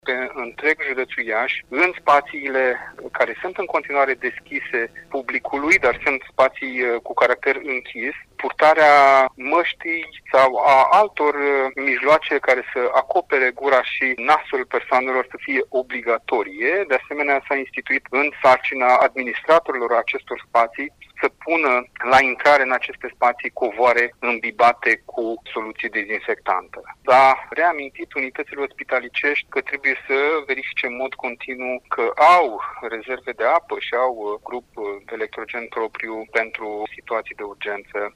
pe întreg județul Iași, în spațiile care sunt în continuare deschise publicului, dar sunt spații cu caracter închis, purtarea măștii sau a altor mijloace care să acopere gura și nasul persoanelor să fie obligatorie. De asemenea, s-a instituit în sarcina administratorilor acestor spații să pună la intrare în aceste spații covoare îmbibate cu soluție dezinfectantă. S-a reamintit unitățile ospitalicești că trebuie să verifice în mod continuu că au rezerve de apă și au grup electrogen propriu pentru situații de urgență.